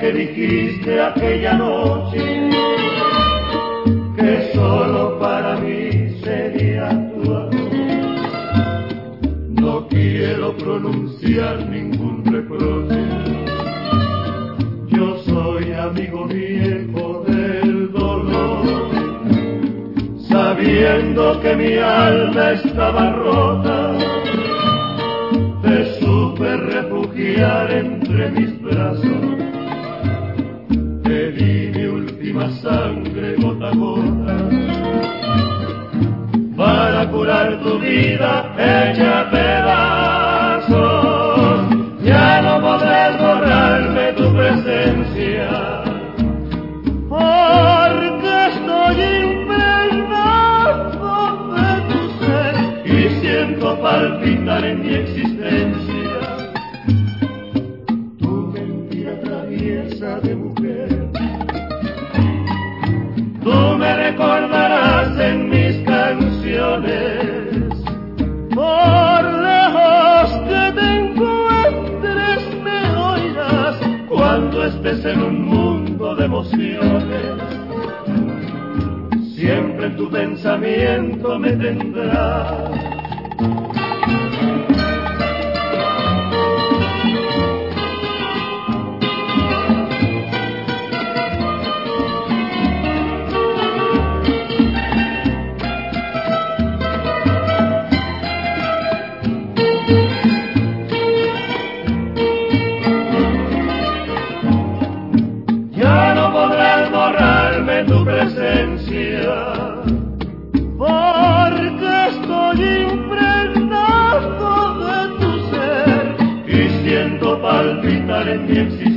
que dijiste aquella noche, que solo para mí sería tu amor. No quiero pronunciar ningún reproche, yo soy amigo viejo del dolor. Sabiendo que mi alma estaba rota, te supe refugiar entre mis brazos. Te di mi última sangre gota a gota, para curar tu vida hecha pedazos. Ya no podrás borrarme tu presencia, porque estoy impregnado de tu ser y siento palpitar en mi existencia tu mentira traviesa de mujer. Tú me recordarás en mis canciones, por lejos que te encuentres me oirás cuando estés en un mundo de emociones. Siempre en tu pensamiento me tendrás. Ya no podrás borrarme tu presencia, porque estoy impregnado de tu ser y siento palpitar en mi existencia